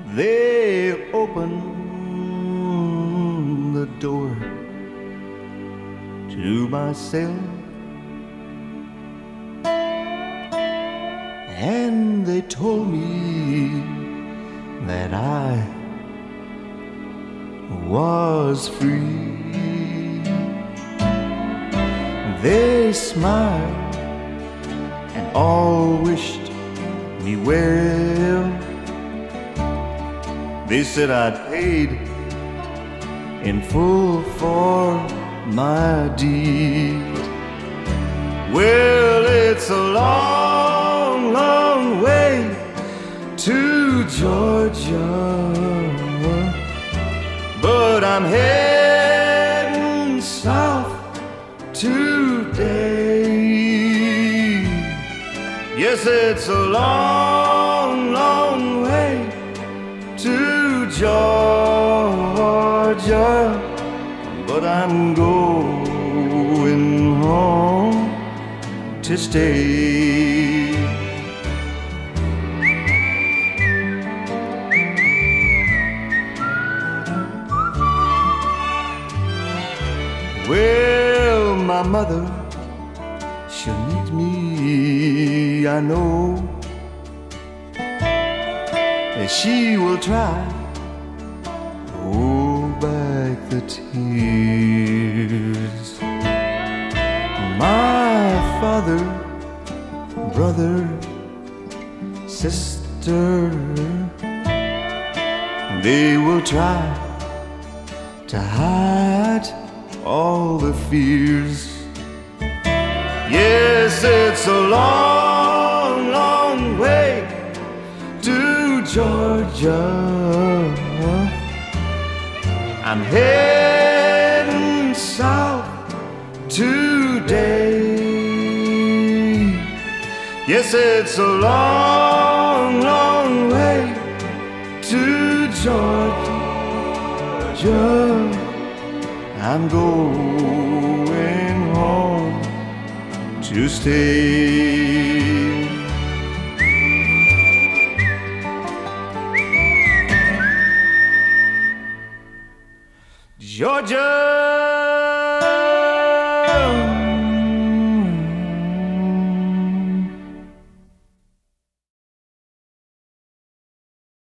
They open the door to myself, and they told me that I was free. They smiled and all wished me well. They said I'd paid in full for my deed. Well, it's a long, long way to Georgia, but I'm heading south today. Yes, it's a long, long way to Georgia, but I'm going home to stay. Well, my mother, she'll need me, I know. And she will try to hold back the tears. My father, brother, sister, they will try to hide all the fears. Yes, it's a long, long way to Georgia. I'm heading south today. Yes, it's a long, long way to Georgia. I'm going home to stay. Georgia.